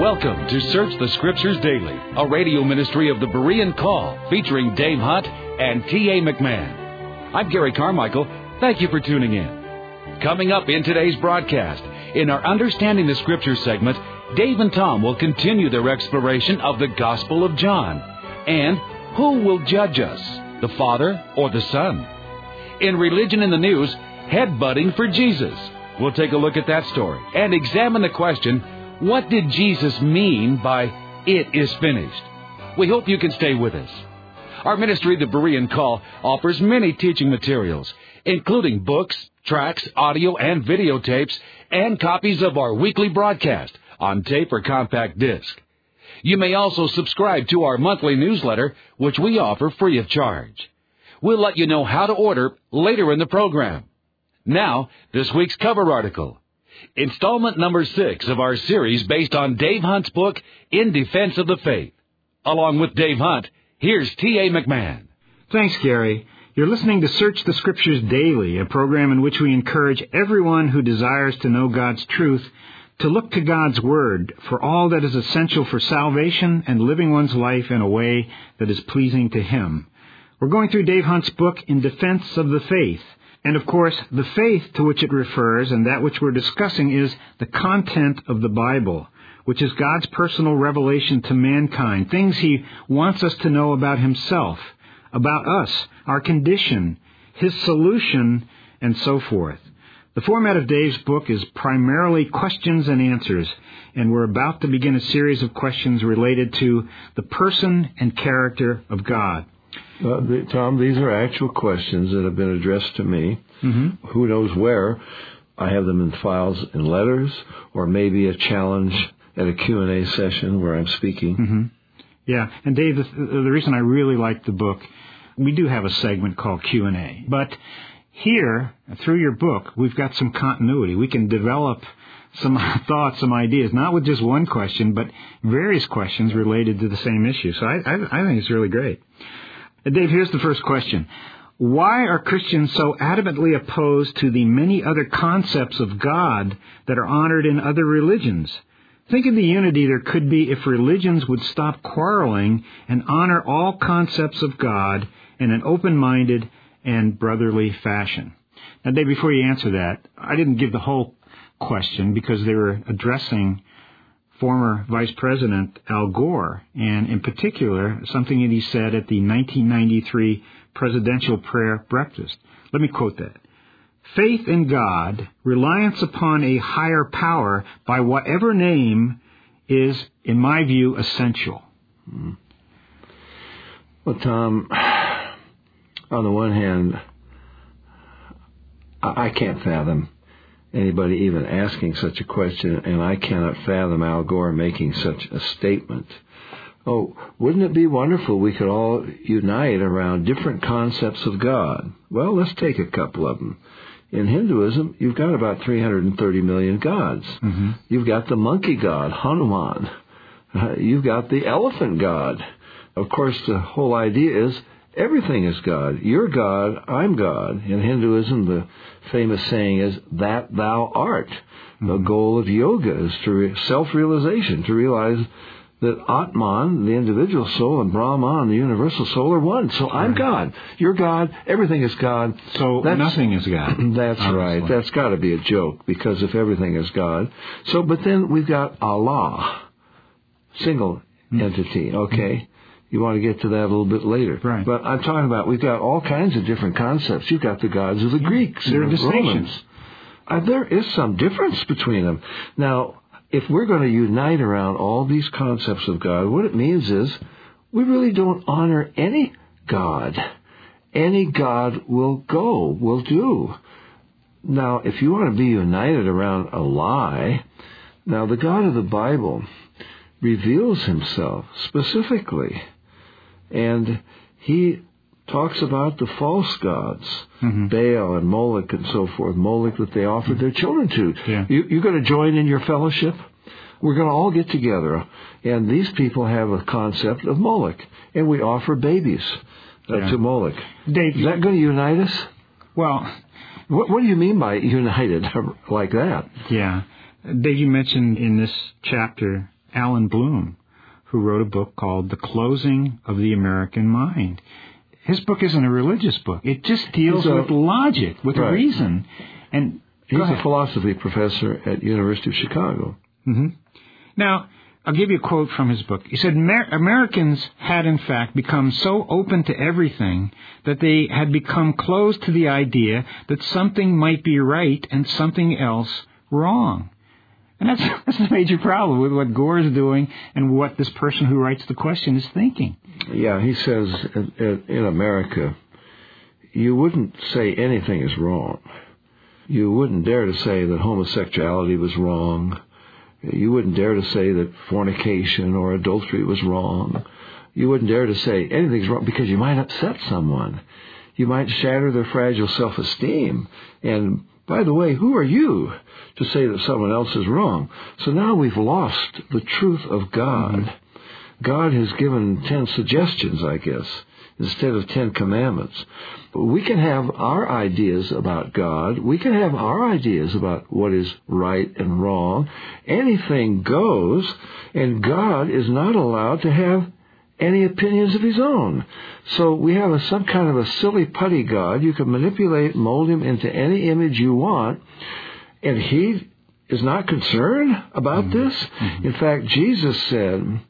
Welcome to Search the Scriptures Daily, a radio ministry of the Berean Call, featuring Dave Hunt and T.A. McMahon. I'm Gary Carmichael. Thank you for tuning in. Coming up in today's broadcast, in our Understanding the Scriptures segment, Dave and Tom will continue their exploration of the Gospel of John. And who will judge us, the Father or the Son? In Religion in the News, Headbutting for Jesus. We'll take a look at that story and examine the question, what did Jesus mean by "it is finished"? We hope you can stay with us. Our ministry, the Berean Call, offers many teaching materials, including books, tracts, audio and videotapes, and copies of our weekly broadcast on tape or compact disc. You may also subscribe to our monthly newsletter, which we offer free of charge. We'll let you know how to order later in the program. Now, this week's cover article. Installment number 6 of our series based on Dave Hunt's book, In Defense of the Faith. Along with Dave Hunt, here's T.A. McMahon. Thanks, Gary. You're listening to Search the Scriptures Daily, a program in which we encourage everyone who desires to know God's truth to look to God's Word for all that is essential for salvation and living one's life in a way that is pleasing to Him. We're going through Dave Hunt's book, In Defense of the Faith. And, of course, the faith to which it refers and that which we're discussing is the content of the Bible, which is God's personal revelation to mankind, things He wants us to know about Himself, about us, our condition, His solution, and so forth. The format of Dave's book is primarily questions and answers, and we're about to begin a series of questions related to the person and character of God. Tom, these are actual questions that have been addressed to me. Mm-hmm. Who knows where? I have them in files in letters, or maybe a challenge at a Q&A session where I'm speaking. Mm-hmm. Yeah, and Dave, the reason I really like the book, we do have a segment called Q&A. But here, through your book, we've got some continuity. We can develop some thoughts, some ideas, not with just one question, but various questions related to the same issue. So I think it's really great. Dave, here's the first question. Why are Christians so adamantly opposed to the many other concepts of God that are honored in other religions? Think of the unity there could be if religions would stop quarreling and honor all concepts of God in an open-minded and brotherly fashion. Now, Dave, before you answer that, I didn't give the whole question because they were addressing former Vice President Al Gore, and in particular, something that he said at the 1993 presidential prayer breakfast. Let me quote that. Faith in God, reliance upon a higher power by whatever name is, in my view, essential. Well, Tom, on the one hand, I can't fathom anybody even asking such a question, and I cannot fathom Al Gore making such a statement. Oh, wouldn't it be wonderful we could all unite around different concepts of God? Well, let's take a couple of them. In Hinduism, you've got about 330 million gods. Mm-hmm. You've got the monkey god, Hanuman. You've got the elephant god. Of course, the whole idea is everything is God. You're God, I'm God. In Hinduism, the famous saying is, that thou art. Mm-hmm. The goal of yoga is to self-realization, to realize that Atman, the individual soul, and Brahman, the universal soul, are one. So I'm God. You're God. Everything is God. So nothing is God. That's obviously right. That's got to be a joke, because if everything is God. So, but then we've got Allah, single entity, okay? You want to get to that a little bit later. Right. But I'm talking about, we've got all kinds of different concepts. You've got the gods of the Greeks. There are distinctions. There is some difference between them. Now, if we're going to unite around all these concepts of God, what it means is we really don't honor any God. Any God will do. Now, if you want to be united around a lie, now the God of the Bible reveals Himself specifically. And He talks about the false gods, mm-hmm. Baal and Moloch and so forth, Moloch that they offered their children to. Yeah. You're going to join in your fellowship? We're going to all get together. And these people have a concept of Moloch, and we offer babies to Moloch. Dave, is that going to unite us? Well, what do you mean by united like that? Yeah. Dave, you mentioned in this chapter Alan Bloom, who wrote a book called The Closing of the American Mind. His book isn't a religious book. It just deals with logic, with reason. And he's a philosophy professor at University of Chicago. Mm-hmm. Now, I'll give you a quote from his book. He said, Americans had, in fact, become so open to everything that they had become closed to the idea that something might be right and something else wrong. And that's a major problem with what Gore is doing and what this person who writes the question is thinking. Yeah, he says in America, you wouldn't say anything is wrong. You wouldn't dare to say that homosexuality was wrong. You wouldn't dare to say that fornication or adultery was wrong. You wouldn't dare to say anything's wrong because you might upset someone. You might shatter their fragile self-esteem. And by the way, who are you to say that someone else is wrong? So now we've lost the truth of God. Mm-hmm. God has given 10 suggestions, I guess, instead of 10 commandments. We can have our ideas about God. We can have our ideas about what is right and wrong. Anything goes, and God is not allowed to have any opinions of his own. So we have some kind of a silly putty God. You can manipulate, mold him into any image you want, and he is not concerned about this. Mm-hmm. In fact, Jesus said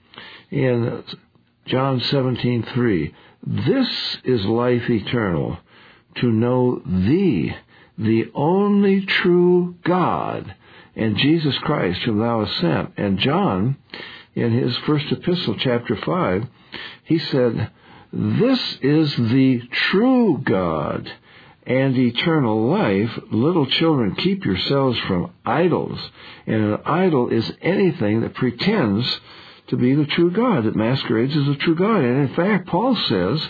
in John 17:3, "This is life eternal, to know thee, the only true God, and Jesus Christ whom thou hast sent." And John, in his first epistle, chapter 5, he said, "This is the true God and eternal life. Little children, keep yourselves from idols." And an idol is anything that pretends to be the true God, that masquerades as the true God. And in fact, Paul says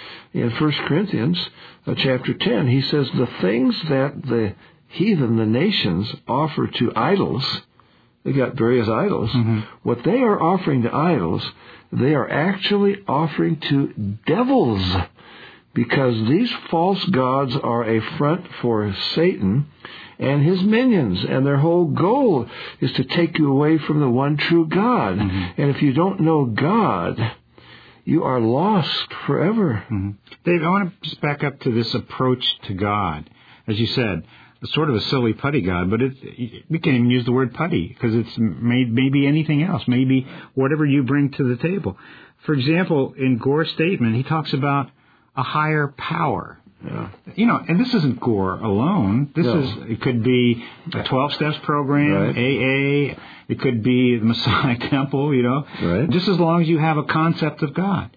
in 1 Corinthians chapter 10, he says, the things that the heathen, the nations, offer to idols, they got various idols, mm-hmm. What they are offering to idols, they are actually offering to devils, because these false gods are a front for Satan and his minions, and their whole goal is to take you away from the one true God. Mm-hmm. And if you don't know God, you are lost forever. Mm-hmm. Dave, I want to just back up to this approach to God. As you said, it's sort of a silly putty God, but we can't even use the word putty because it's maybe anything else, maybe whatever you bring to the table. For example, in Gore's statement, he talks about a higher power. Yeah. And this isn't Gore alone. It could be a 12 Steps program, right. AA. It could be the Messiah Temple, Right. Just as long as you have a concept of God.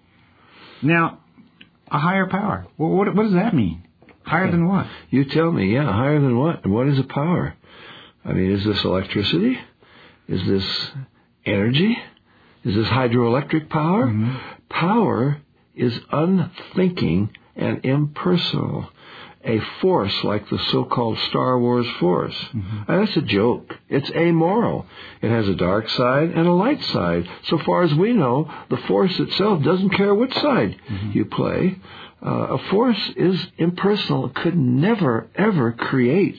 Now, a higher power. Well, what does that mean? Higher than what? You tell me, higher than what? And what is a power? I mean, is this electricity? Is this energy? Is this hydroelectric power? Mm-hmm. Power is unthinking and impersonal. A force like the so-called Star Wars force. Mm-hmm. That's a joke. It's amoral. It has a dark side and a light side. So far as we know, the force itself doesn't care which side mm-hmm. you play. A force is impersonal. It could never, ever create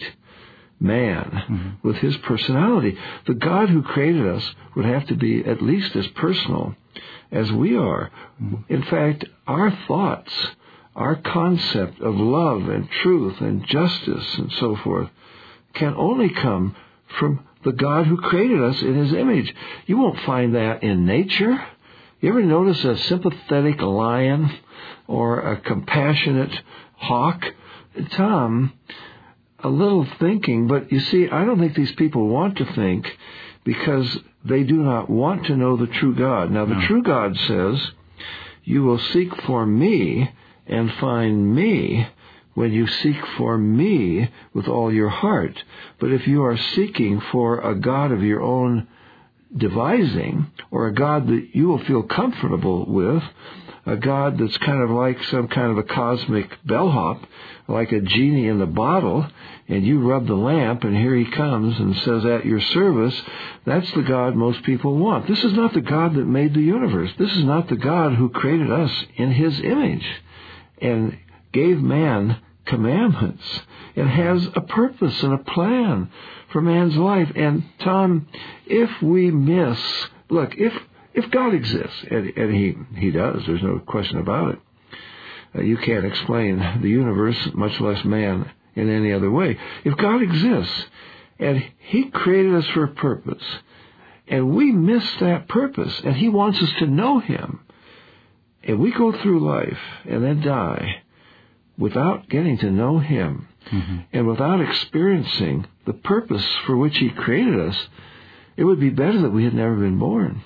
man mm-hmm. with his personality. The God who created us would have to be at least as personal as we are. Mm-hmm. In fact, our thoughts, our concept of love and truth and justice and so forth can only come from the God who created us in his image. You won't find that in nature. You ever notice a sympathetic lion or a compassionate hawk? Tom, a little thinking, but you see, I don't think these people want to think because they do not want to know the true God. Now, the true God says, you will seek for me and find me when you seek for me with all your heart. But if you are seeking for a God of your own devising, or a God that you will feel comfortable with, a God that's kind of like some kind of a cosmic bellhop, like a genie in the bottle, and you rub the lamp and here he comes and says, at your service, that's the God most people want. This is not the God that made the universe. This is not the God who created us in his image and gave man commandments and has a purpose and a plan for man's life. And Tom, if we miss look, if God exists, and he does, there's no question about it. You can't explain the universe, much less man, in any other way. If God exists, and he created us for a purpose, and we miss that purpose, and he wants us to know him, and we go through life and then die without getting to know him, and without experiencing the purpose for which he created us, it would be better that we had never been born.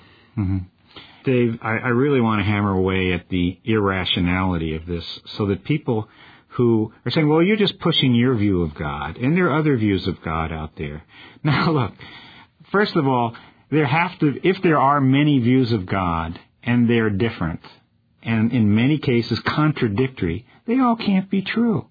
Dave, I really want to hammer away at the irrationality of this so that people who are saying, well, you're just pushing your view of God, and there are other views of God out there. Now, look, first of all, if there are many views of God, and they're different, and in many cases contradictory, they all can't be true.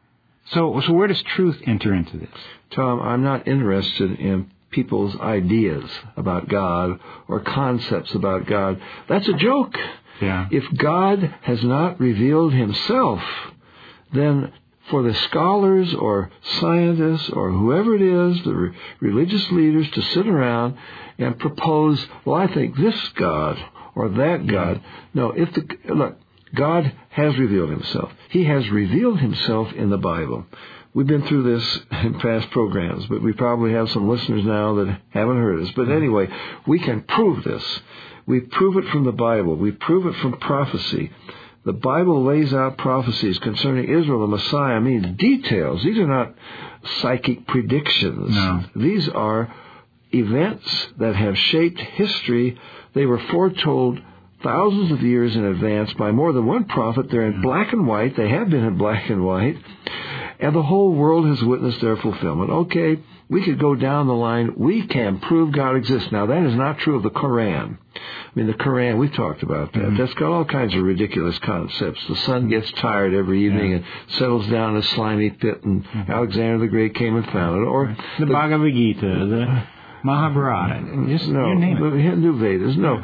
So where does truth enter into this? Tom, I'm not interested in people's ideas about God or concepts about God. That's a joke. Yeah. If God has not revealed himself, then for the scholars or scientists or whoever it is, the religious leaders, to sit around and propose, well, I think this God or that God. No, look, God has revealed himself. He has revealed himself in the Bible. We've been through this in past programs, but we probably have some listeners now that haven't heard us. But anyway, we can prove this. We prove it from the Bible. We prove it from prophecy. The Bible lays out prophecies concerning Israel, the Messiah. I mean, details. These are not psychic predictions. No. These are events that have shaped history. They were foretold thousands of years in advance by more than one prophet. They're in black and white. They have been in black and white. And the whole world has witnessed their fulfillment. Okay, we could go down the line. We can prove God exists. Now, that is not true of the Quran. I mean, the Quran, we've talked about that. That's got all kinds of ridiculous concepts. The sun gets tired every evening and settles down in a slimy pit, and Alexander the Great came and found it. Or the Bhagavad Gita, the Mahabharata, just you name it. The Hindu Vedas. No,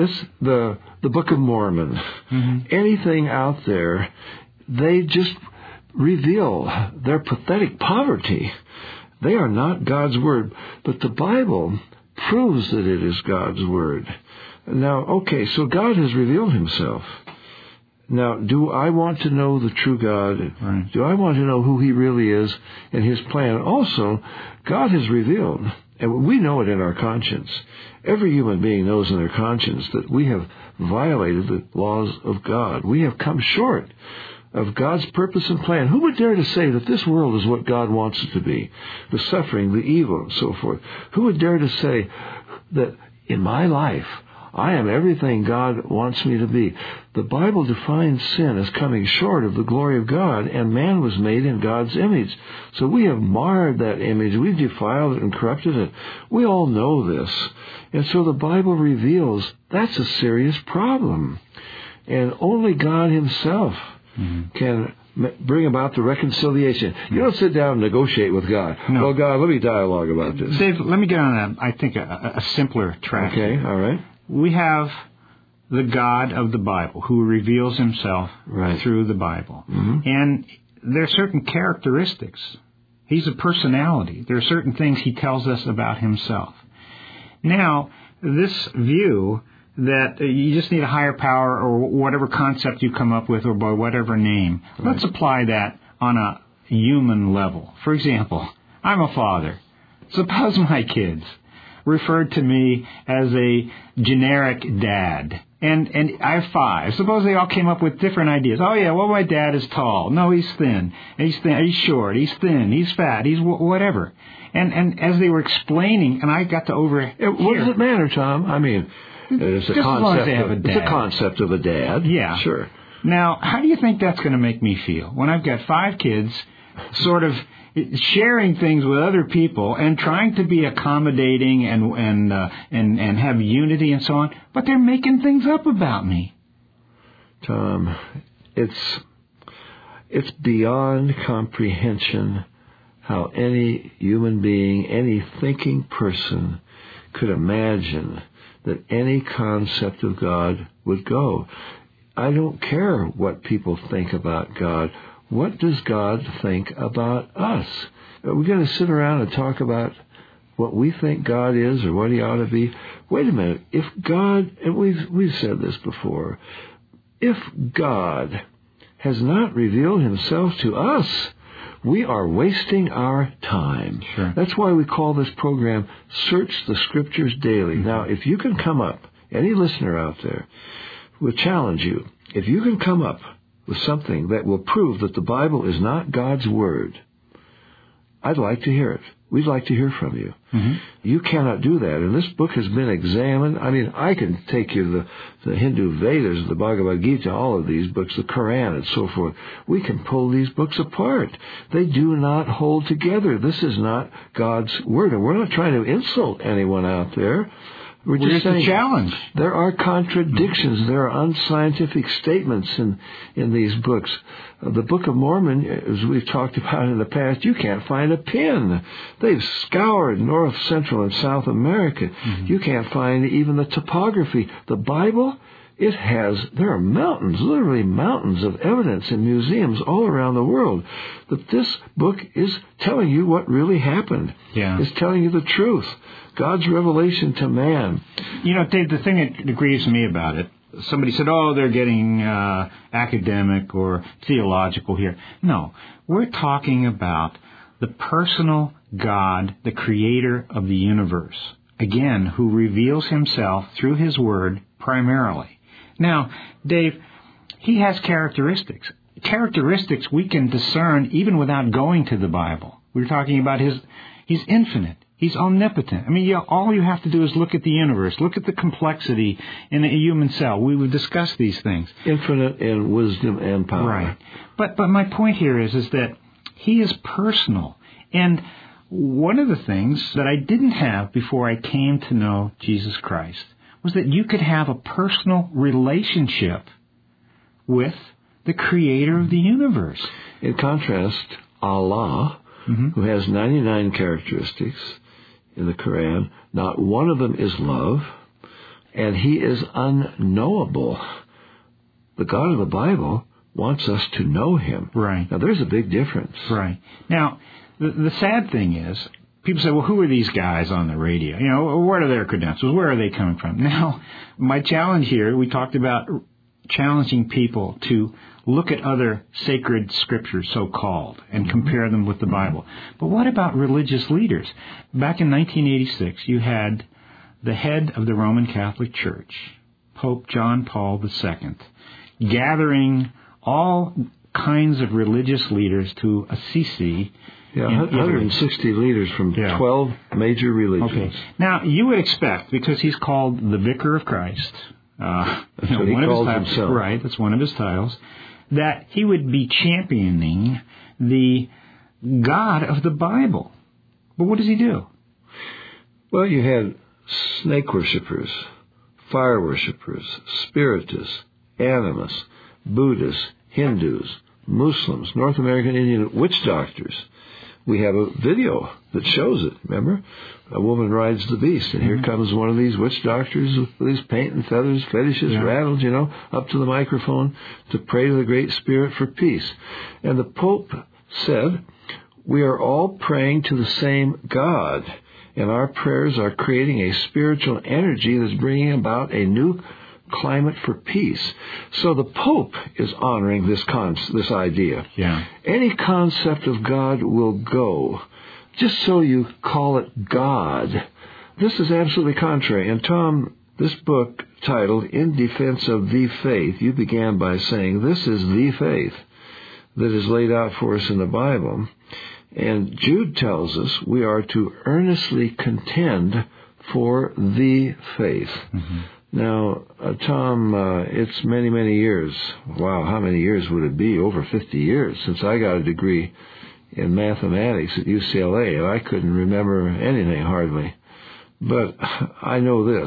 the Book of Mormon. Anything out there, they just reveal their pathetic poverty. They are not God's Word, but the Bible proves that it is God's Word. Now, okay, so God has revealed himself. Now, do I want to know the true God? Right. Do I want to know who he really is and his plan? Also, God has revealed, and we know it in our conscience. Every human being knows in their conscience that we have violated the laws of God. We have come short of God's purpose and plan. Who would dare to say that this world is what God wants it to be? The suffering, the evil, and so forth. Who would dare to say that in my life, I am everything God wants me to be? The Bible defines sin as coming short of the glory of God, and man was made in God's image. So we have marred that image. We've defiled it and corrupted it. We all know this. And so the Bible reveals that's a serious problem. And only God himself can bring about the reconciliation. You don't sit down and negotiate with God. No. Well, God, let me dialogue about this. Dave, let me get on a simpler track. Okay, all right. We have the God of the Bible who reveals himself through the Bible. And there are certain characteristics. He's a personality. There are certain things he tells us about himself. Now, this view that you just need a higher power or whatever concept you come up with or by whatever name, let's apply that on a human level. For example, I'm a father. Suppose my kids referred to me as a generic dad. And I have 5. Suppose they all came up with different ideas. Oh, yeah, well, my dad is tall. No, he's thin. He's thin. He's short. He's thin. He's fat. He's whatever. And as they were explaining, and I got to overhear. What does it matter, Tom? I mean, it's a concept of a dad. Yeah. Sure. Now, how do you think that's going to make me feel when I've got 5 kids sort of sharing things with other people and trying to be accommodating and have unity and so on, but they're making things up about me? Tom, it's beyond comprehension how any human being, any thinking person could imagine that any concept of God would go. I don't care what people think about God. What does God think about us? We're going to sit around and talk about what we think God is or what he ought to be. Wait a minute. If God, and we've said this before, if God has not revealed himself to us, we are wasting our time. Sure. That's why we call this program Search the Scriptures Daily. Mm-hmm. Now, if you can come up, any listener out there, will challenge you, if you can come up with something that will prove that the Bible is not God's Word, I'd like to hear it. We'd like to hear from you. Mm-hmm. You cannot do that. And this book has been examined. I mean, I can take you to the Hindu Vedas, the Bhagavad Gita, all of these books, the Quran and so forth. We can pull these books apart. They do not hold together. This is not God's Word. And we're not trying to insult anyone out there. We're just saying, a challenge. There are contradictions. There are unscientific statements in these books. The Book of Mormon, as we've talked about in the past, you can't find a pin. They've scoured North, Central, and South America. Mm-hmm. You can't find even the topography. The Bible, there are mountains, literally mountains of evidence in museums all around the world that this book is telling you what really happened. Yeah. It's telling you the truth. God's revelation to man. You know, Dave, the thing that grieves me about it, somebody said, they're getting academic or theological here. No, we're talking about the personal God, the creator of the universe, again, who reveals himself through his word primarily. Now, Dave, he has characteristics. Characteristics we can discern even without going to the Bible. We're talking about he's infinite. He's omnipotent. I mean, all you have to do is look at the universe, look at the complexity in a human cell. We would discuss these things. Infinite in wisdom and power. Right. But my point here is that he is personal. And one of the things that I didn't have before I came to know Jesus Christ was that you could have a personal relationship with the creator of the universe. In contrast, Allah, mm-hmm. who has 99 characteristics in the Quran, not one of them is love, and he is unknowable. The God of the Bible wants us to know him. Right. Now, there's a big difference. Right. Now, the sad thing is, people say, well, who are these guys on the radio? You know, what are their credentials? Where are they coming from? Now, my challenge here, we talked about challenging people to look at other sacred scriptures, so-called, and compare them with the Bible. But what about religious leaders? Back in 1986, you had the head of the Roman Catholic Church, Pope John Paul II, gathering all kinds of religious leaders to Assisi. Yeah, 160 leaders from 12 major religions. Okay. Now, you would expect, because he's called the Vicar of Christ, that's what he calls himself. Right, that's one of his titles, that he would be championing the God of the Bible. But what does he do? Well, you had snake worshippers, fire worshippers, spiritists, animists, Buddhists, Hindus, Muslims, North American Indian witch doctors. We have a video that shows it, remember? A woman rides the beast, and here comes one of these witch doctors with his paint and feathers, fetishes, rattles, up to the microphone to pray to the Great Spirit for peace. And the Pope said, we are all praying to the same God, and our prayers are creating a spiritual energy that's bringing about a new climate for peace. So the Pope is honoring this idea. Yeah. Any concept of God will go, just so you call it God. This is absolutely contrary. And Tom, this book titled In Defense of the Faith, you began by saying this is the faith that is laid out for us in the Bible. And Jude tells us we are to earnestly contend for the faith. Mm-hmm. Now, Tom, it's many, many years. Wow, how many years would it be? Over 50 years since I got a degree in mathematics at UCLA, and I couldn't remember anything hardly. But I know this.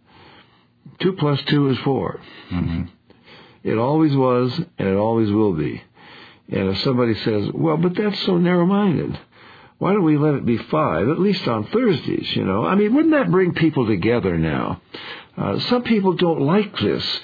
2 + 2 is 4. Mm-hmm. It always was, and it always will be. And if somebody says, well, but that's so narrow-minded, why don't we let it be 5, at least on Thursdays, I mean, wouldn't that bring people together now? Some people don't like this.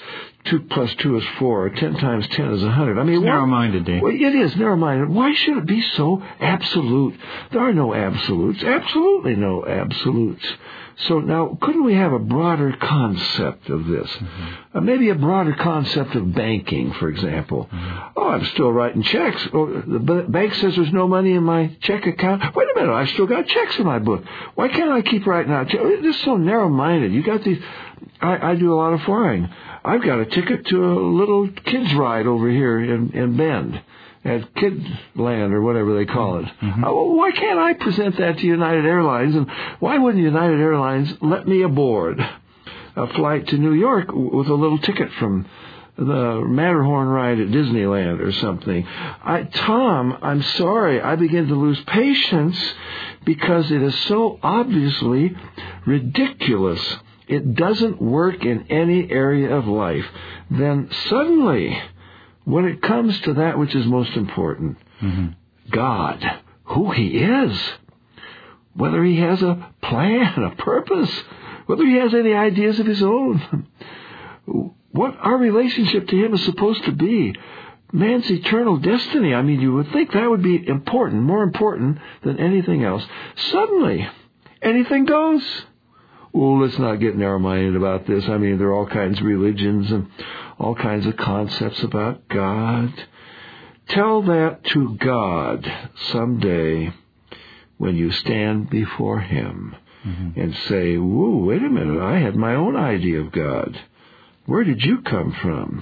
2 plus 2 is 4, or 10 times 10 is 100. I mean, it's narrow-minded, Dave. Well, it is narrow-minded. Why should it be so absolute? There are no absolutes. Absolutely no absolutes. So now, couldn't we have a broader concept of this? Maybe a broader concept of banking, for example. Oh, I'm still writing checks. Oh, the bank says there's no money in my check account. Wait a minute, I still got checks in my book. Why can't I keep writing out checks? This is so narrow-minded. You got these... I do a lot of flying. I've got a ticket to a little kids' ride over here in Bend at Kidland or whatever they call it. Why can't I present that to United Airlines? And why wouldn't United Airlines let me aboard a flight to New York with a little ticket from the Matterhorn ride at Disneyland or something? Tom, I'm sorry, I begin to lose patience because it is so obviously ridiculous. It doesn't work in any area of life. Then suddenly, when it comes to that which is most important, God, who He is, whether He has a plan, a purpose, whether He has any ideas of His own, what our relationship to Him is supposed to be, man's eternal destiny. I mean, you would think that would be important, more important than anything else. Suddenly, anything goes. Well, let's not get narrow-minded about this. I mean, there are all kinds of religions and all kinds of concepts about God. Tell that to God someday when you stand before Him and say, whoa, wait a minute, I had my own idea of God. Where did you come from?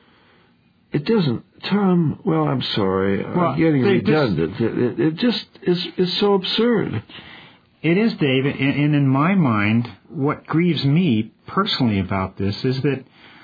It doesn't, Tom, well, I'm sorry, I'm getting redundant. It just is so absurd. It is, Dave, and in my mind, what grieves me personally about this is that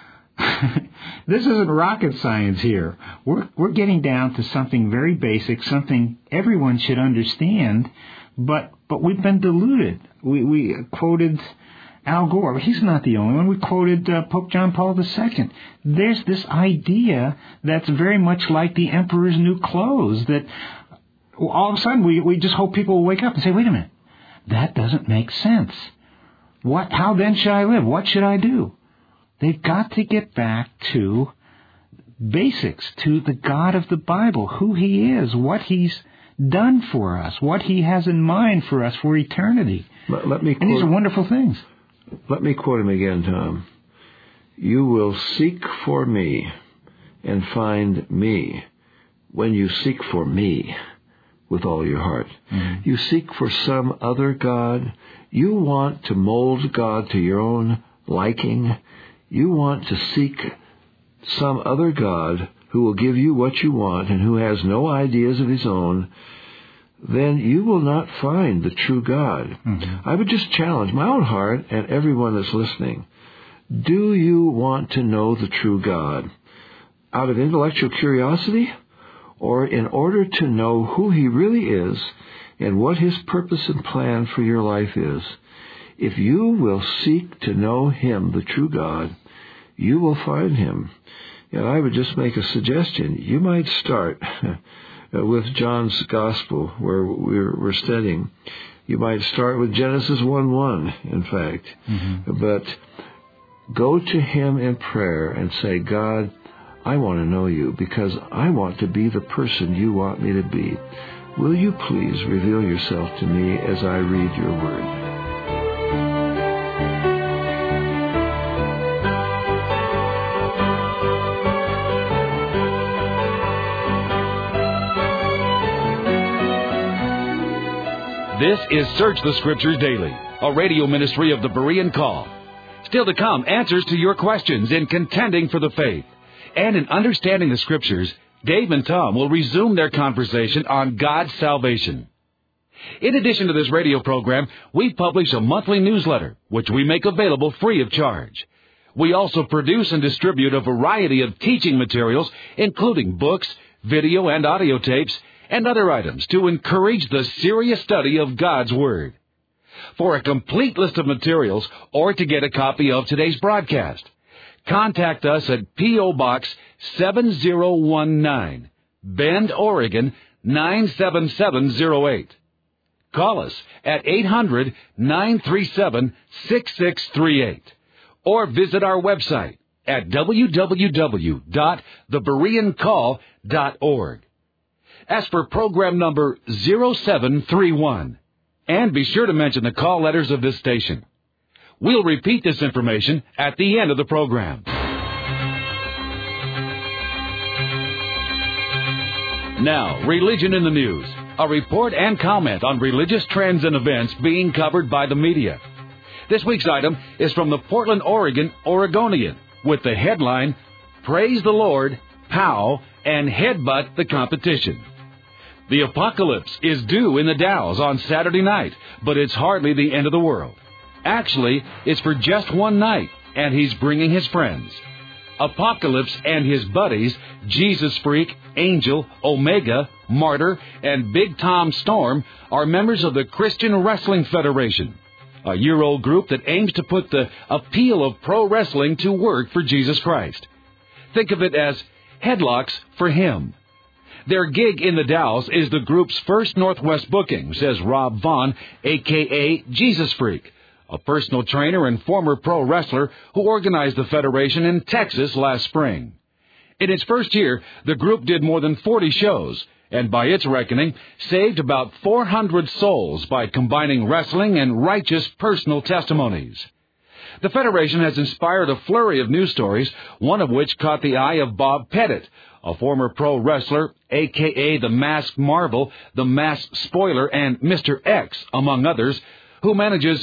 this isn't rocket science here. We're getting down to something very basic, something everyone should understand, but we've been deluded. We quoted Al Gore. He's not the only one. We quoted Pope John Paul II. There's this idea that's very much like the emperor's new clothes, that all of a sudden we just hope people will wake up and say, wait a minute, that doesn't make sense. How then should I live? What should I do? They've got to get back to basics, to the God of the Bible, who He is, what He's done for us, what He has in mind for us for eternity. And these are wonderful things. Let me quote him again, Tom. You will seek for me and find me when you seek for me with all your heart. You seek for some other God. You want to mold God to your own liking. You want to seek some other God who will give you what you want and who has no ideas of His own. Then you will not find the true God. I would just challenge my own heart and everyone that's listening. Do you want to know the true God out of intellectual curiosity, or in order to know who He really is and what His purpose and plan for your life is? If you will seek to know Him, the true God, you will find Him. And I would just make a suggestion. You might start with John's Gospel, where we're studying. You might start with Genesis 1:1, in fact. But go to Him in prayer and say, God, I want to know You because I want to be the person You want me to be. Will You please reveal Yourself to me as I read Your Word? This is Search the Scriptures Daily, a radio ministry of the Berean Call. Still to come, answers to your questions in contending for the faith. And in understanding the Scriptures, Dave and Tom will resume their conversation on God's salvation. In addition to this radio program, we publish a monthly newsletter, which we make available free of charge. We also produce and distribute a variety of teaching materials, including books, video and audio tapes, and other items to encourage the serious study of God's Word. For a complete list of materials or to get a copy of today's broadcast, contact us at P.O. Box 7019, Bend, Oregon 97708. Call us at 800-937-6638 or visit our website at www.thebereancall.org. Ask for program number 0731. And be sure to mention the call letters of this station. We'll repeat this information at the end of the program. Now, Religion in the News, a report and comment on religious trends and events being covered by the media. This week's item is from the Portland, Oregon Oregonian, with the headline, Praise the Lord, Pow, and Headbutt the Competition. The apocalypse is due in the Dalles on Saturday night, but it's hardly the end of the world. Actually, it's for just one night, and he's bringing his friends. Apocalypse and his buddies, Jesus Freak, Angel, Omega, Martyr, and Big Tom Storm, are members of the Christian Wrestling Federation, a year-old group that aims to put the appeal of pro wrestling to work for Jesus Christ. Think of it as headlocks for him. Their gig in the Dalles is the group's first Northwest booking, says Rob Vaughn, a.k.a. Jesus Freak, a personal trainer and former pro wrestler who organized the federation in Texas last spring. In its first year, the group did more than 40 shows, and by its reckoning, saved about 400 souls by combining wrestling and righteous personal testimonies. The Federation has inspired a flurry of news stories, one of which caught the eye of Bob Pettit, a former pro wrestler, a.k.a. the Masked Marvel, the Masked Spoiler, and Mr. X, among others, who manages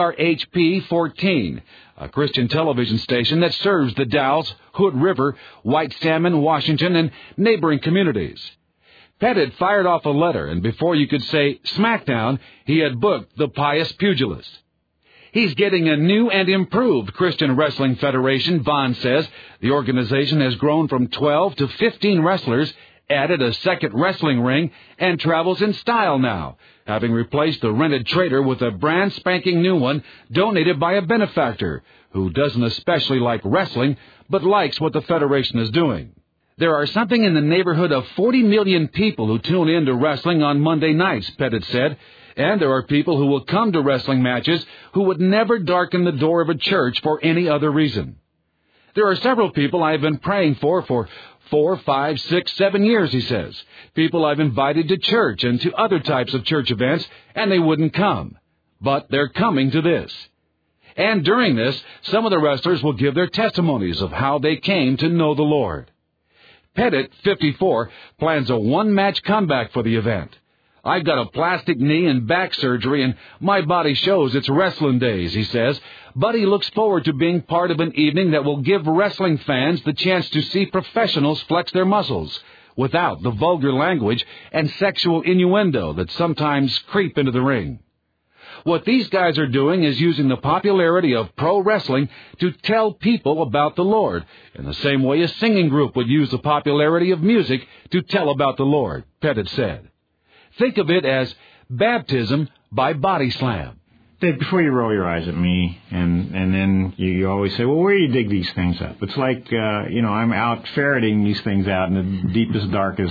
KRHP-14, a Christian television station that serves the Dalles, Hood River, White Salmon, Washington, and neighboring communities. Pettit fired off a letter, and before you could say SmackDown, he had booked the Pious Pugilist. He's getting a new and improved Christian Wrestling Federation, Vaughn says. The organization has grown from 12 to 15 wrestlers, added a second wrestling ring, and travels in style now, having replaced the rented Trader with a brand spanking new one donated by a benefactor who doesn't especially like wrestling, but likes what the Federation is doing. There are something in the neighborhood of 40 million people who tune in to wrestling on Monday nights, Pettit said, and there are people who will come to wrestling matches who would never darken the door of a church for any other reason. There are several people I have been praying for 4, 5, 6, 7 years, he says. People I've invited to church and to other types of church events, and they wouldn't come. But they're coming to this. And during this, some of the wrestlers will give their testimonies of how they came to know the Lord. Pettit, 54, plans a one-match comeback for the event. I've got a plastic knee and back surgery, and my body shows it's wrestling days, he says, but he looks forward to being part of an evening that will give wrestling fans the chance to see professionals flex their muscles without the vulgar language and sexual innuendo that sometimes creep into the ring. What these guys are doing is using the popularity of pro wrestling to tell people about the Lord, in the same way a singing group would use the popularity of music to tell about the Lord, Pettit said. Think of it as baptism by body slam. Dave, before you roll your eyes at me, and then you always say, well, where do you dig these things up? It's like, I'm out ferreting these things out in the deepest, darkest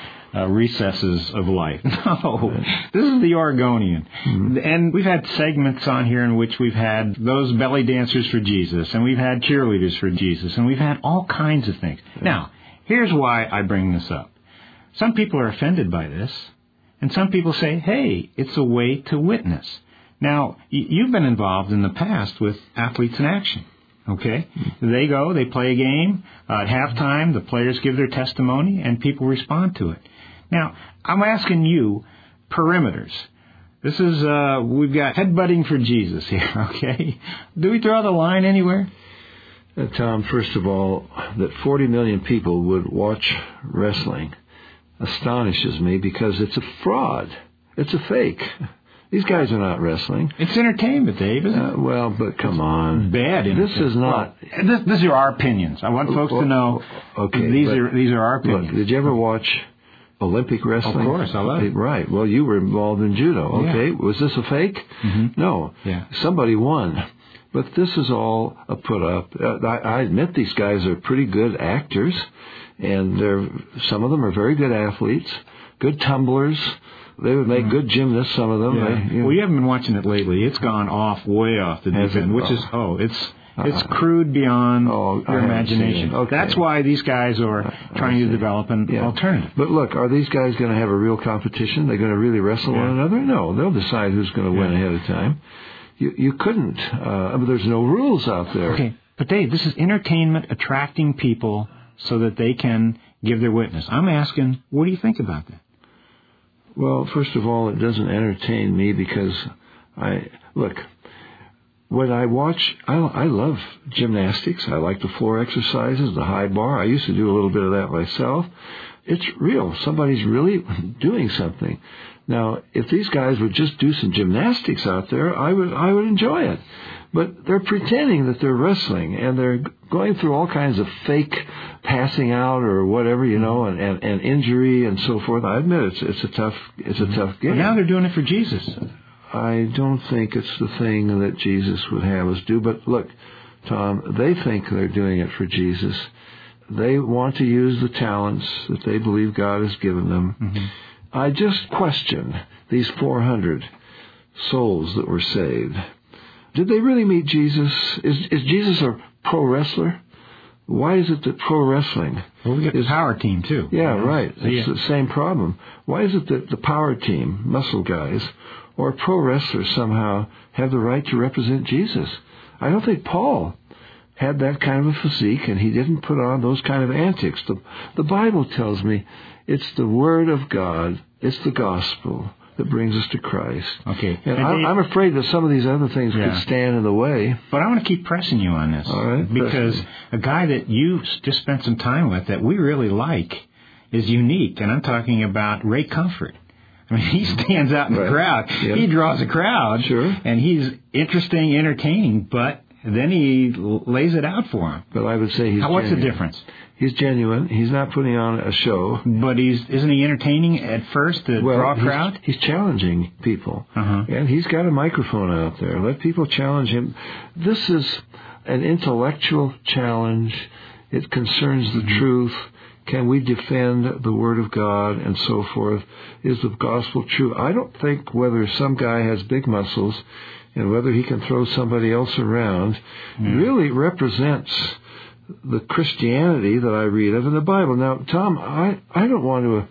recesses of life. No, this is the Oregonian. Mm-hmm. And we've had segments on here in which we've had those belly dancers for Jesus, and we've had cheerleaders for Jesus, and we've had all kinds of things. Yeah. Now, here's why I bring this up. Some people are offended by this, and some people say, hey, it's a way to witness. Now, you've been involved in the past with Athletes in Action, okay? They go, they play a game. At halftime, the players give their testimony, and people respond to it. Now, I'm asking you, perimeters. This is, we've got headbutting for Jesus here, okay? Do we draw the line anywhere? Tom, first of all, that 40 million people would watch wrestling astonishes me because it's a fraud. It's a fake. These guys are not wrestling. It's entertainment, Dave, isn't it? Well, but come on. Bad entertainment. This is not... Well, these are our opinions. I want folks to know these are our opinions. Look, did you ever watch Olympic wrestling? Of course, I love it. Right. Well, you were involved in judo. Okay. Yeah. Was this a fake? Mm-hmm. No. Yeah. Somebody won. But this is all a put-up. I admit these guys are pretty good actors, and some of them are very good athletes, good tumblers. They would make good gymnasts, some of them. Yeah. Well, you haven't been watching it lately. It's gone way off the deep end, which is, It's crude beyond your imagination. Okay. That's why these guys are trying to develop an alternative. But look, are these guys going to have a real competition? They're going to really wrestle one another? No, they'll decide who's going to win ahead of time. You couldn't. There's no rules out there. Okay, but Dave, this is entertainment attracting people so that they can give their witness. I'm asking, what do you think about that? Well, first of all, it doesn't entertain me because when I watch, I love gymnastics. I like the floor exercises, the high bar. I used to do a little bit of that myself. It's real. Somebody's really doing something. Now, if these guys would just do some gymnastics out there, I would enjoy it. But they're pretending that they're wrestling, and they're going through all kinds of fake passing out or whatever, and injury and so forth. I admit it's a tough game. But now they're doing it for Jesus. I don't think it's the thing that Jesus would have us do. But look, Tom, they think they're doing it for Jesus. They want to use the talents that they believe God has given them. Mm-hmm. I just question these 400 souls that were saved. Did they really meet Jesus? Is Jesus a pro wrestler? Why is it that pro wrestling... Well, we get the power team, too. Yeah, right. It's the same problem. Why is it that the power team, muscle guys, or pro wrestlers somehow have the right to represent Jesus? I don't think Paul had that kind of a physique, and he didn't put on those kind of antics. The Bible tells me it's the Word of God, it's the gospel that brings us to Christ. Okay. And I'm afraid that some of these other things could stand in the way. But I want to keep pressing you on this. All right. Because a guy that you just spent some time with that we really like is unique, and I'm talking about Ray Comfort. I mean, he stands out in the crowd. Yep. He draws a crowd. Sure. And he's interesting, entertaining, but then he lays it out for him. But I would say he's What's genuine. the difference? He's genuine. He's not putting on a show. But isn't he entertaining at first to draw a crowd? He's challenging people. Uh-huh. And he's got a microphone out there. Let people challenge him. This is an intellectual challenge. It concerns the truth. Can we defend the Word of God and so forth? Is the gospel true? I don't think whether some guy has big muscles and whether he can throw somebody else around really represents the Christianity that I read of in the Bible. Now, Tom, I don't want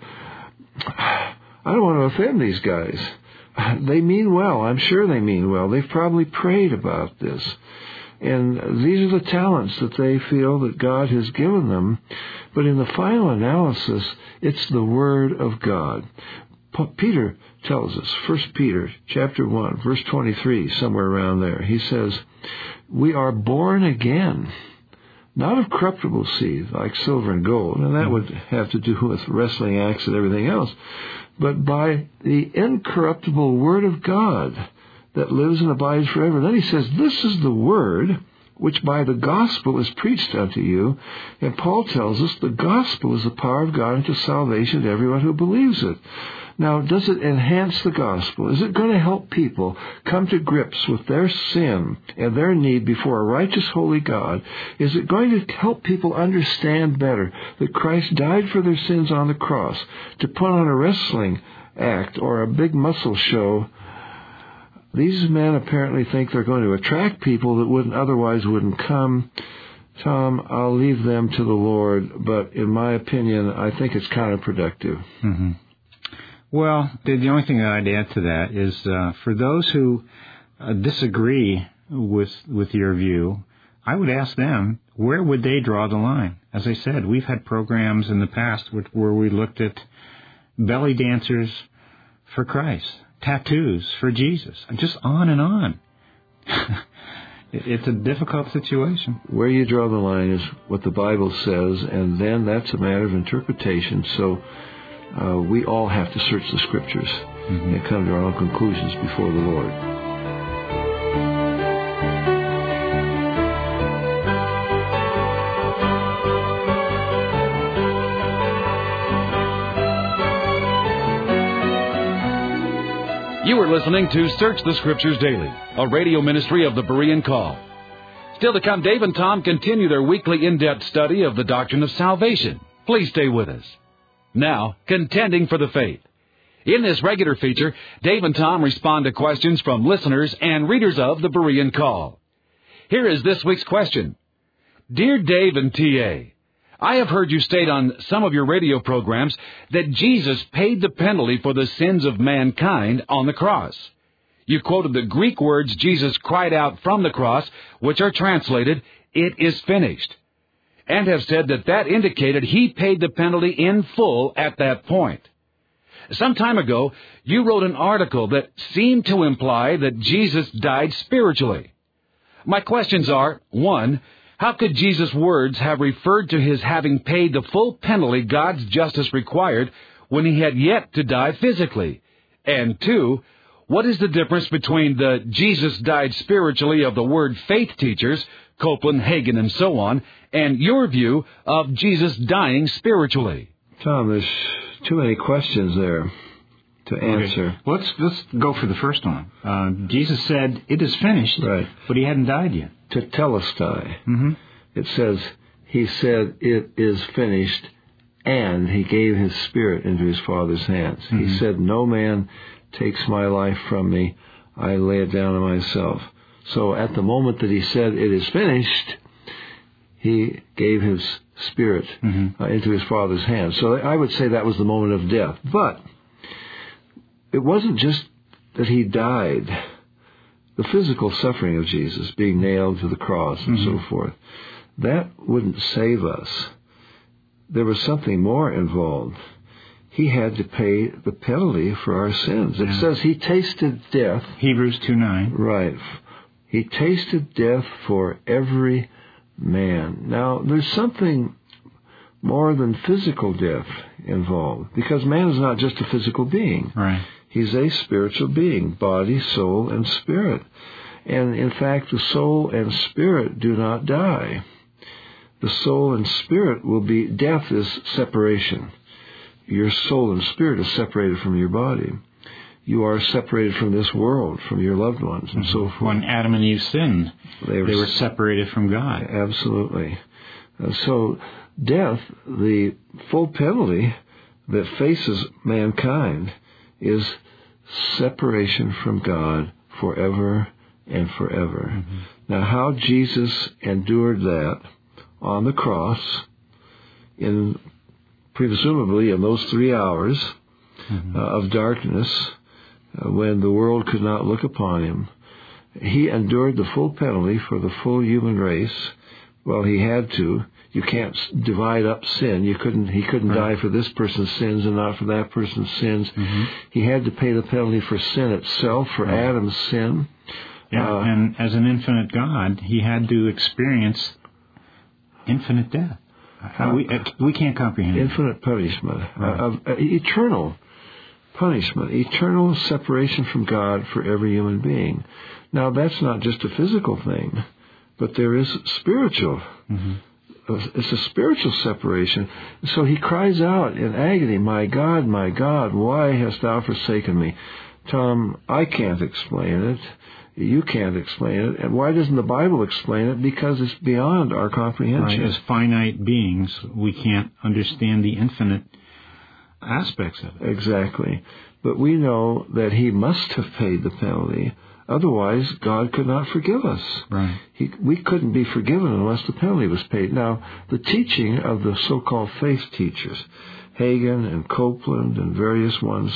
to offend these guys. They mean well. I'm sure they mean well. They've probably prayed about this. And these are the talents that they feel that God has given them. But in the final analysis, it's the Word of God. Peter tells us, 1 Peter chapter 1, verse 23, somewhere around there, he says, we are born again, not of corruptible seed like silver and gold, and that would have to do with wrestling acts and everything else, but by the incorruptible Word of God that lives and abides forever. Then he says, this is the Word which by the gospel is preached unto you. And Paul tells us the gospel is the power of God unto salvation to everyone who believes it. Now, does it enhance the gospel? Is it going to help people come to grips with their sin and their need before a righteous, holy God? Is it going to help people understand better that Christ died for their sins on the cross to put on a wrestling act or a big muscle show? These men apparently think they're going to attract people that otherwise wouldn't come. Tom, I'll leave them to the Lord, but in my opinion, I think it's counterproductive. Mm-hmm. Well, the only thing that I'd add to that is for those who disagree with your view, I would ask them, where would they draw the line? As I said, we've had programs in the past where we looked at belly dancers for Christ, tattoos for Jesus, just on and on. It's a difficult situation. Where you draw the line is what the Bible says, and then that's a matter of interpretation. So we all have to search the Scriptures and come to our own conclusions before the Lord. You are listening to Search the Scriptures Daily, a radio ministry of the Berean Call. Still to come, Dave and Tom continue their weekly in-depth study of the doctrine of salvation. Please stay with us. Now, Contending for the Faith. In this regular feature, Dave and Tom respond to questions from listeners and readers of the Berean Call. Here is this week's question. Dear Dave and T.A., I have heard you state on some of your radio programs that Jesus paid the penalty for the sins of mankind on the cross. You quoted the Greek words Jesus cried out from the cross, which are translated, "It is finished," and have said that that indicated he paid the penalty in full at that point. Some time ago, you wrote an article that seemed to imply that Jesus died spiritually. My questions are, 1, how could Jesus' words have referred to his having paid the full penalty God's justice required when he had yet to die physically? And 2, what is the difference between the Jesus died spiritually of the word faith teachers, Copeland, Hagen, and so on, and your view of Jesus dying spiritually? Tom, there's too many questions there to answer. Okay. Let's go for the first one. Jesus said, "It is finished," right, but he hadn't died yet. Tetelestai. Mm-hmm. It says, he said, "It is finished," and he gave his spirit into his Father's hands. Mm-hmm. He said, "No man takes my life from me. I lay it down on myself." So at the moment that he said, "It is finished," he gave his spirit into his Father's hands. So I would say that was the moment of death. But it wasn't just that he died. The physical suffering of Jesus, being nailed to the cross and so forth, that wouldn't save us. There was something more involved. He had to pay the penalty for our sins. It says he tasted death. Hebrews 2:9. Right. He tasted death for every man. Now, there's something more than physical death involved, because man is not just a physical being. Right. He's a spiritual being, body, soul, and spirit. And in fact, the soul and spirit do not die. The soul and spirit will be, death is separation. Your soul and spirit is separated from your body. You are separated from this world, from your loved ones, and so forth. When Adam and Eve sinned, they were separated from God. Absolutely. So death, the full penalty that faces mankind, is separation from God forever and forever. Mm-hmm. Now, how Jesus endured that on the cross, presumably in those 3 hours of darkness, when the world could not look upon him, he endured the full penalty for the full human race. Well, he had to. You can't divide up sin. He couldn't die for this person's sins and not for that person's sins. Mm-hmm. He had to pay the penalty for sin itself, for Adam's sin. Yeah, and as an infinite God, he had to experience infinite death. We can't comprehend infinite punishment, eternal punishment, eternal separation from God for every human being. Now, that's not just a physical thing, but there is spiritual. Mm-hmm. It's a spiritual separation. So he cries out in agony, my God, why hast thou forsaken me?" Tom, I can't explain it. You can't explain it. And why doesn't the Bible explain it? Because it's beyond our comprehension. Right. As finite beings, we can't understand the infinite aspects of it. Exactly. But we know that he must have paid the penalty. Otherwise, God could not forgive us. Right. We couldn't be forgiven unless the penalty was paid. Now, the teaching of the so-called faith teachers, Hagen and Copeland and various ones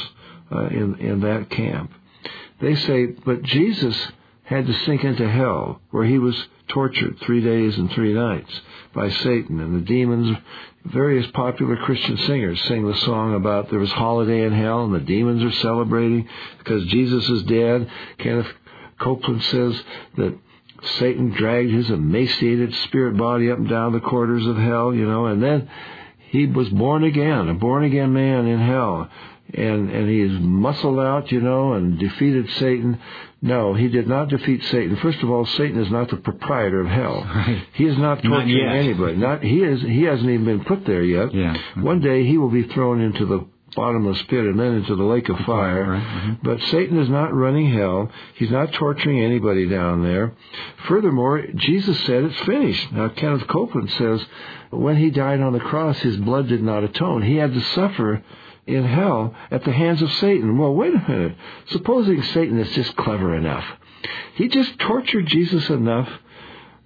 in that camp, they say, but Jesus had to sink into hell, where he was tortured 3 days and 3 nights by Satan and the demons. Various popular Christian singers sing the song about there was holiday in hell and the demons are celebrating because Jesus is dead. Kenneth Copeland says that Satan dragged his emaciated spirit body up and down the corridors of hell, and then he was born again, a born-again man in hell. And he is muscled out, and defeated Satan. No, he did not defeat Satan. First of all, Satan is not the proprietor of hell. Right. He is not torturing anybody. He hasn't even been put there yet. Yeah. One day he will be thrown into the bottomless pit and then into the lake of fire. Right. Mm-hmm. But Satan is not running hell. He's not torturing anybody down there. Furthermore, Jesus said it's finished. Now, Kenneth Copeland says when he died on the cross, his blood did not atone. He had to suffer in hell at the hands of Satan. Well, wait a minute. Supposing Satan is just clever enough. He just tortured Jesus enough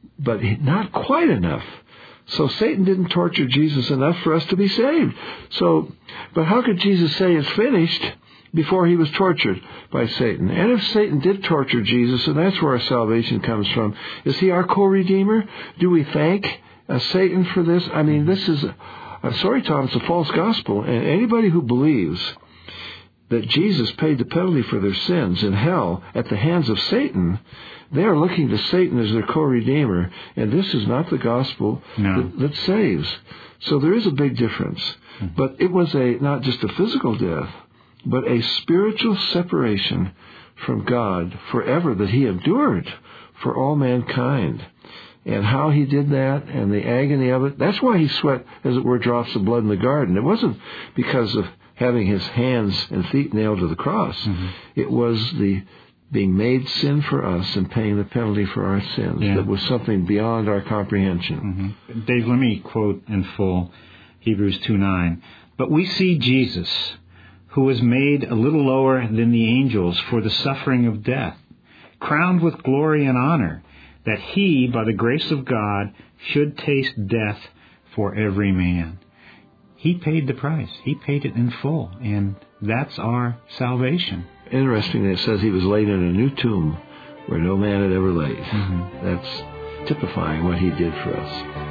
but not quite enough. So Satan didn't torture Jesus enough for us to be saved. But how could Jesus say it's finished before he was tortured by Satan? And if Satan did torture Jesus, and that's where our salvation comes from, is he our co-redeemer? Do we thank Satan for this? I mean, this is, I'm sorry, Tom, it's a false gospel. And anybody who believes that Jesus paid the penalty for their sins in hell at the hands of Satan, they are looking to Satan as their co-redeemer, and this is not the gospel that saves. So there is a big difference. Mm-hmm. But it was not just a physical death, but a spiritual separation from God forever that he endured for all mankind. And how he did that and the agony of it, that's why he sweat, as it were, drops of blood in the garden. It wasn't because of having his hands and feet nailed to the cross. Mm-hmm. It was the being made sin for us and paying the penalty for our sins. Yeah. That was something beyond our comprehension. Mm-hmm. Dave, let me quote in full Hebrews 2:9. But we see Jesus, who was made a little lower than the angels for the suffering of death, crowned with glory and honor, that he, by the grace of God, should taste death for every man. He paid the price. He paid it in full, and that's our salvation. Interestingly, it says he was laid in a new tomb where no man had ever laid. Mm-hmm. That's typifying what he did for us.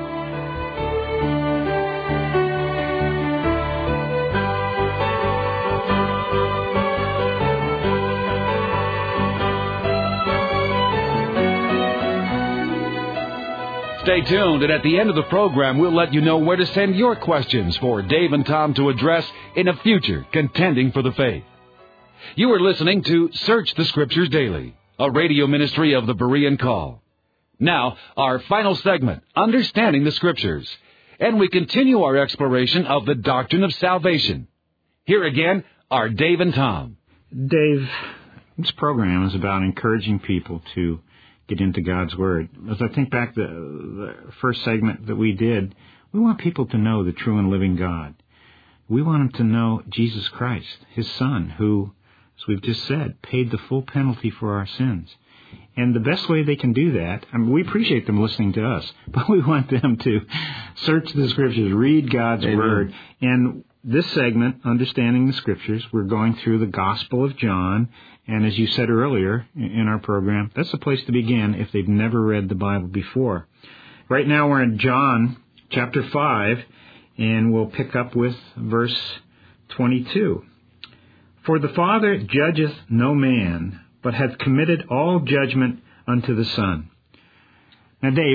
Stay tuned, and at the end of the program, we'll let you know where to send your questions for Dave and Tom to address in a future Contending for the Faith. You are listening to Search the Scriptures Daily, a radio ministry of the Berean Call. Now, our final segment, Understanding the Scriptures, and we continue our exploration of the doctrine of salvation. Here again are Dave and Tom. Dave, this program is about encouraging people to get into God's Word. As I think back to the first segment that we did, we want people to know the true and living God. We want them to know Jesus Christ, His Son, who, as we've just said, paid the full penalty for our sins. And the best way they can do that, I mean, we appreciate them listening to us, but we want them to search the Scriptures, read God's Amen. Word. And this segment, Understanding the Scriptures, we're going through the Gospel of John. And as you said earlier in our program, that's the place to begin if they've never read the Bible before. Right now we're in John chapter 5, and we'll pick up with verse 22. For the Father judgeth no man, but hath committed all judgment unto the Son. Now, Dave,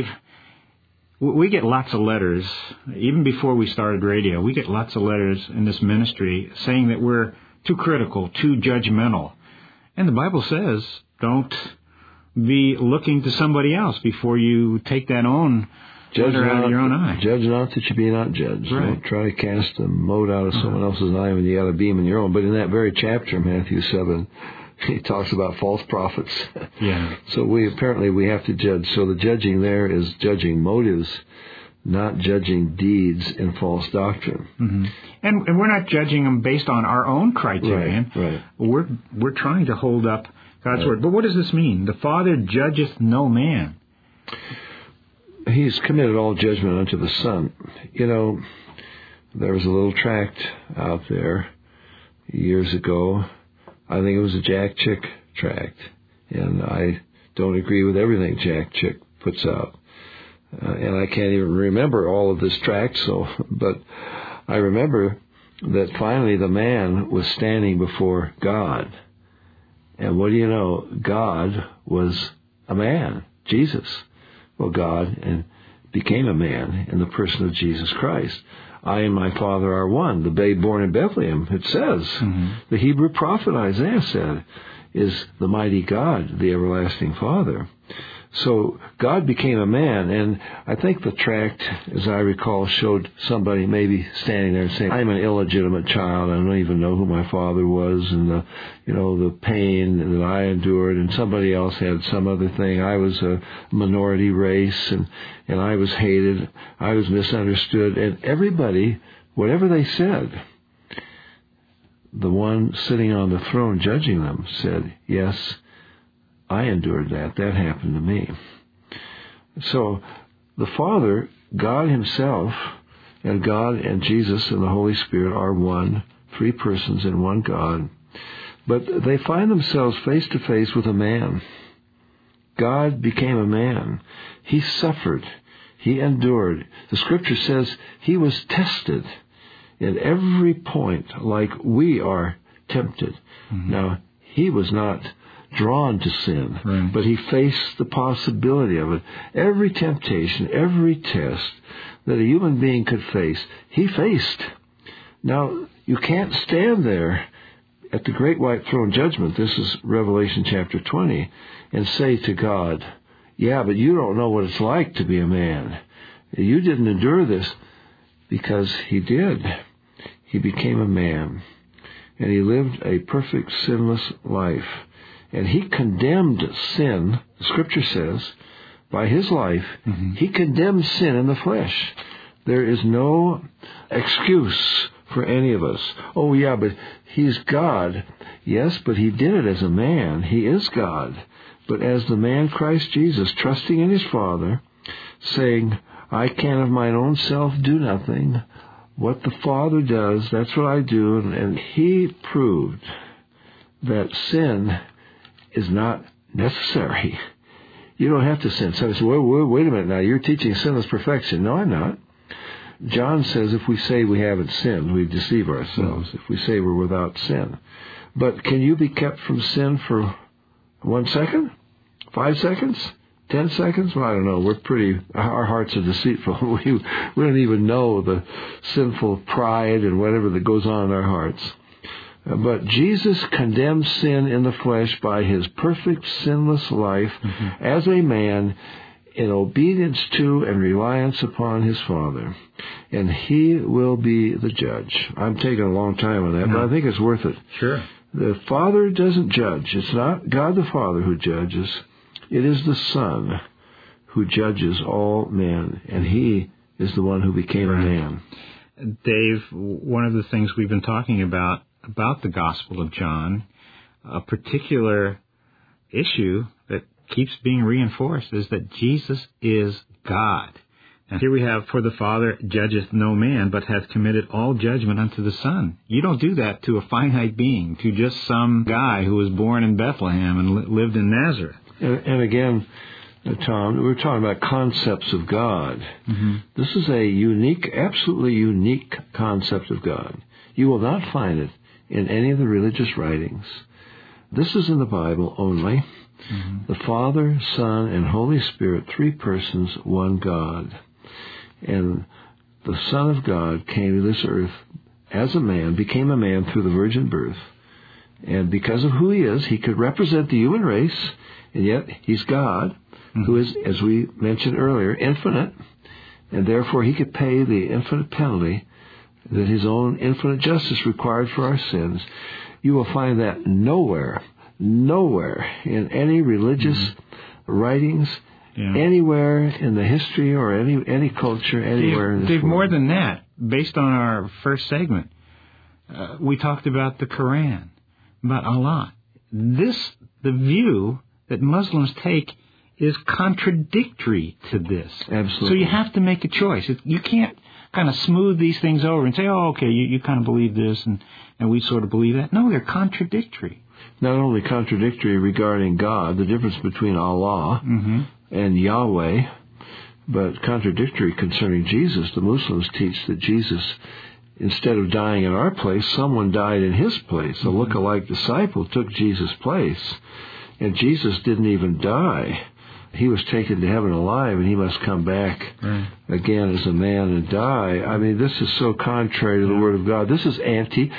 we get lots of letters, even before we started radio, we get lots of letters in this ministry saying that we're too critical, too judgmental. And the Bible says, don't be looking to somebody else before you take that own letter out of your own eye. Judge not that you be not judged. Right. Don't try to cast a mote out of someone else's eye when you got a beam in your own. But in that very chapter, Matthew 7, he talks about false prophets. Yeah. So we have to judge. So the judging there is judging motives, not judging deeds in false doctrine. Mm-hmm. And we're not judging them based on our own criterion. Right. We're trying to hold up God's Word. But what does this mean? The Father judgeth no man. He's committed all judgment unto the Son. You know, there was a little tract out there years ago. I think it was a Jack Chick tract. And I don't agree with everything Jack Chick puts out. And I can't even remember all of this tract, but I remember that finally the man was standing before God. And what do you know? God was a man, Jesus. Well, God and became a man in the person of Jesus Christ. I and my Father are one. The babe born in Bethlehem, it says. Mm-hmm. The Hebrew prophet Isaiah said, is the mighty God, the everlasting Father. So God became a man, and I think the tract, as I recall, showed somebody maybe standing there saying, I'm an illegitimate child, I don't even know who my father was, and the pain that I endured, and somebody else had some other thing. I was a minority race, and I was hated, I was misunderstood, and everybody, whatever they said, the one sitting on the throne judging them said, yes, I endured that. That happened to me. So the Father, God himself, and God and Jesus and the Holy Spirit are one, three persons in one God. But they find themselves face to face with a man. God became a man. He suffered. He endured. The Scripture says he was tested in every point like we are tempted. Mm-hmm. Now, he was not drawn to sin, right, but he faced the possibility of it. Every temptation, every test that a human being could face, he faced. Now, you can't stand there at the great white throne judgment, this is Revelation chapter 20, and say to God, yeah, but you don't know what it's like to be a man. You didn't endure this, because he did. He became a man, and he lived a perfect, sinless life. And he condemned sin, the Scripture says, by his life. Mm-hmm. He condemned sin in the flesh. There is no excuse for any of us. Oh, yeah, but he's God. Yes, but he did it as a man. He is God. But as the man Christ Jesus, trusting in his Father, saying, I can of mine own self do nothing. What the Father does, that's what I do. And he proved that sin is not necessary. You don't have to sin. So I say, wait a minute now, you're teaching sinless perfection. No, I'm not. John says if we say we haven't sinned, we deceive ourselves. If we say we're without sin. But can you be kept from sin for 1 second? 5 seconds? 10 seconds? Well, I don't know. Our hearts are deceitful. We don't even know the sinful pride and whatever that goes on in our hearts. But Jesus condemned sin in the flesh by his perfect, sinless life as a man in obedience to and reliance upon his Father. And he will be the judge. I'm taking a long time on that, but I think it's worth it. Sure. The Father doesn't judge. It's not God the Father who judges. It is the Son who judges all men, and he is the one who became a man. Dave, one of the things we've been talking about the Gospel of John, a particular issue that keeps being reinforced is that Jesus is God. And here we have, for the Father judgeth no man, but hath committed all judgment unto the Son. You don't do that to a finite being, to just some guy who was born in Bethlehem and lived in Nazareth. And again, Tom, we're talking about concepts of God. Mm-hmm. This is a unique, absolutely unique concept of God. You will not find it in any of the religious writings. This is in the Bible only. Mm-hmm. The Father, Son, and Holy Spirit, three persons, one God. And the Son of God came to this earth as a man, became a man through the virgin birth. And because of who he is, he could represent the human race, and yet he's God, who is, as we mentioned earlier, infinite, and therefore he could pay the infinite penalty that his own infinite justice required for our sins. You will find that nowhere in any religious writings, anywhere in the history or any culture, anywhere in this world. More than that, based on our first segment, we talked about the Quran, about Allah. The view that Muslims take is contradictory to this. Absolutely. So you have to make a choice. You can't kind of smooth these things over and say, oh, okay, you kind of believe this and we sort of believe that. No, they're contradictory. Not only contradictory regarding God, the difference between Allah and Yahweh, but contradictory concerning Jesus. The Muslims teach that Jesus, instead of dying in our place, someone died in his place. A look-alike disciple took Jesus' place. And Jesus didn't even die. He was taken to heaven alive, and he must come back again as a man and die. I mean, this is so contrary to the Word of God. This is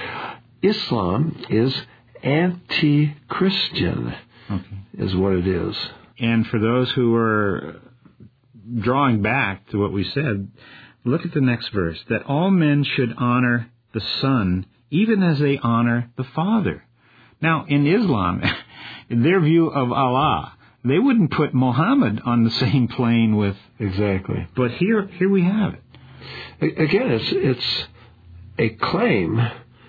Islam is anti-Christian, is what it is. And for those who are drawing back to what we said, look at the next verse, that all men should honor the Son, even as they honor the Father. Now, in Islam, in their view of Allah, they wouldn't put Muhammad on the same plane with... Exactly. But here we have it. Again, it's a claim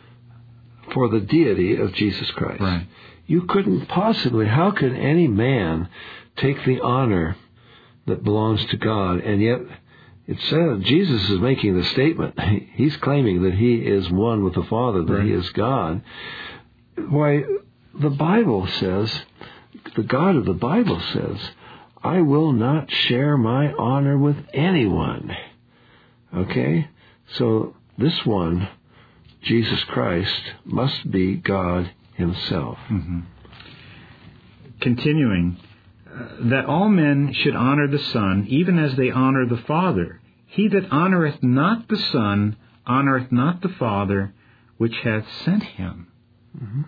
for the deity of Jesus Christ. Right. You couldn't possibly... How could any man take the honor that belongs to God, and yet it says Jesus is making the statement. He's claiming that he is one with the Father, that he is God. Why, the Bible says, the God of the Bible says, I will not share my honor with anyone. Okay? So this one, Jesus Christ, must be God himself. Mm-hmm. Continuing, that all men should honor the Son, even as they honor the Father. He that honoreth not the Son honoreth not the Father, which hath sent him. Mm-hmm.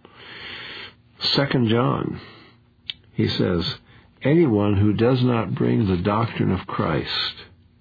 2 John, he says, anyone who does not bring the doctrine of Christ,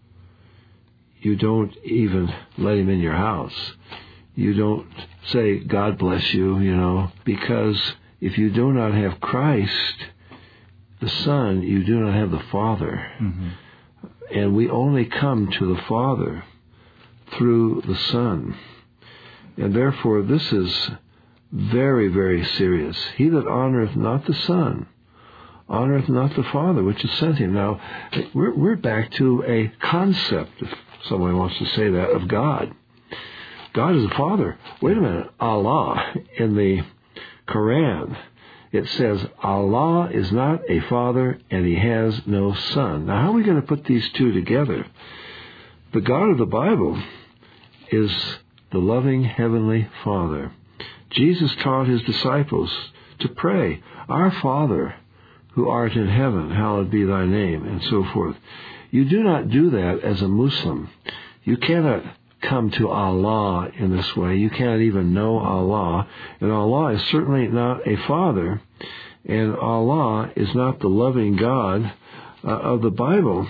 you don't even let him in your house. You don't say, God bless you, because if you do not have Christ, the Son, you do not have the Father. Mm-hmm. And we only come to the Father through the Son. And therefore, this is very, very serious. He that honoreth not the Son honoreth not the Father, which has sent him. Now, we're back to a concept, if someone wants to say that, of God. God is a Father. Wait a minute. Allah, in the Quran, it says, Allah is not a father and he has no son. Now, how are we going to put these two together? The God of the Bible is the loving Heavenly Father. Jesus taught his disciples to pray, Our Father, who art in heaven, hallowed be thy name, and so forth. You do not do that as a Muslim. You cannot come to Allah in this way. You can't even know Allah. And Allah is certainly not a father. And Allah is not the loving God of the Bible.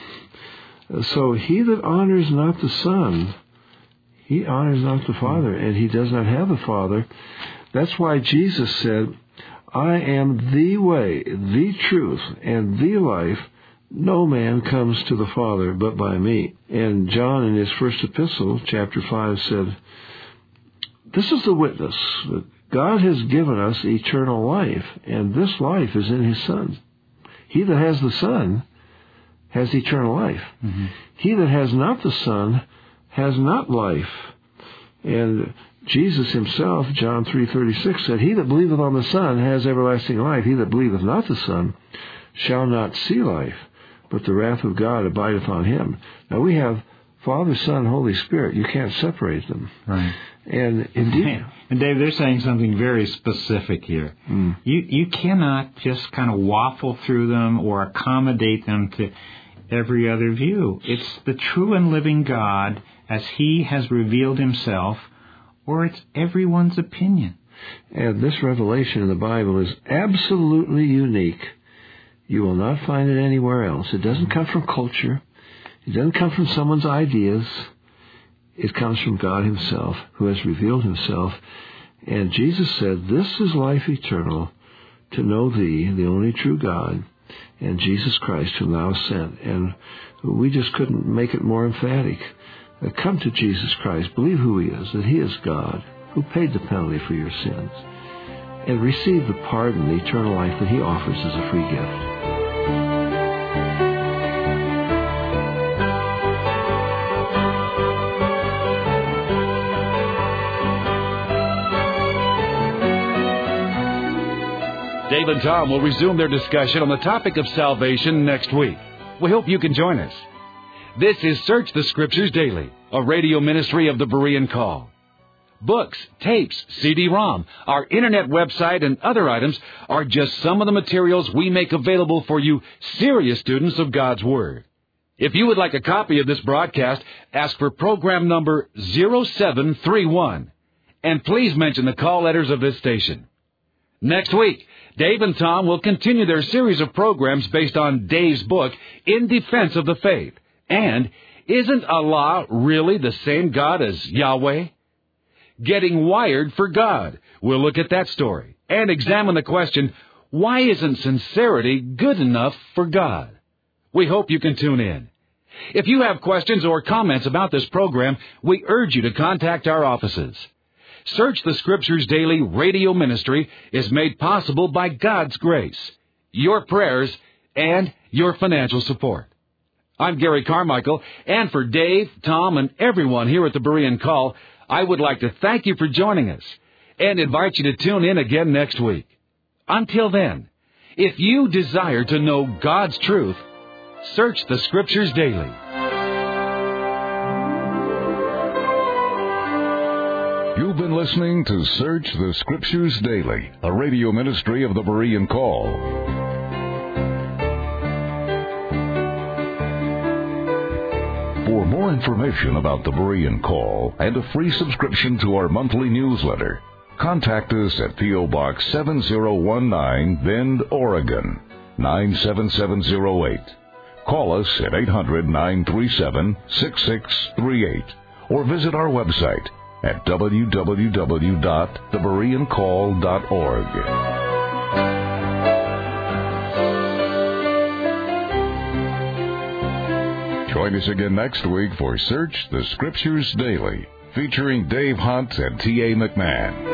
So he that honors not the Son, he honors not the Father. And he does not have a Father. That's why Jesus said, I am the way, the truth, and the life. No man comes to the Father but by me. And John in his first epistle, chapter 5, said, this is the witness, that God has given us eternal life, and this life is in his Son. He that has the Son has eternal life. Mm-hmm. He that has not the Son has not life. And Jesus himself, John 3:36, said, he that believeth on the Son has everlasting life. He that believeth not the Son shall not see life, but the wrath of God abideth on him. Now we have Father, Son, Holy Spirit. You can't separate them. Right. And indeed... And Dave, they're saying something very specific here. Mm. You cannot just kind of waffle through them or accommodate them to every other view. It's the true and living God as he has revealed himself, or it's everyone's opinion. And this revelation in the Bible is absolutely unique. You will not find it anywhere else. It doesn't come from culture. It doesn't come from someone's ideas. It comes from God himself, who has revealed himself. And Jesus said, this is life eternal, to know thee, the only true God, and Jesus Christ, whom thou hast sent. And we just couldn't make it more emphatic. Come to Jesus Christ. Believe who he is, that he is God, who paid the penalty for your sins. And receive the pardon, the eternal life that he offers as a free gift. Dave and Tom will resume their discussion on the topic of salvation next week. We hope you can join us. This is Search the Scriptures Daily, a radio ministry of the Berean Call. Books, tapes, CD-ROM, our internet website, and other items are just some of the materials we make available for you serious students of God's Word. If you would like a copy of this broadcast, ask for program number 0731, and please mention the call letters of this station. Next week, Dave and Tom will continue their series of programs based on Dave's book, In Defense of the Faith. And, isn't Allah really the same God as Yahweh? Getting Wired for God. We'll look at that story and examine the question, why isn't sincerity good enough for God? We hope you can tune in. If you have questions or comments about this program, we urge you to contact our offices. Search the Scriptures Daily radio ministry is made possible by God's grace. Your prayers and your financial support. I'm Gary Carmichael, and for Dave, Tom, and everyone here at the Berean Call, I would like to thank you for joining us and invite you to tune in again next week. Until then, if you desire to know God's truth, search the Scriptures daily. You've been listening to Search the Scriptures Daily, a radio ministry of the Berean Call. For more information about the Berean Call and a free subscription to our monthly newsletter, contact us at P.O. Box 7019, Bend, Oregon, 97708. Call us at 800-937-6638 or visit our website at www.thebereancall.org. Join us again next week for Search the Scriptures Daily, featuring Dave Hunt and T.A. McMahon.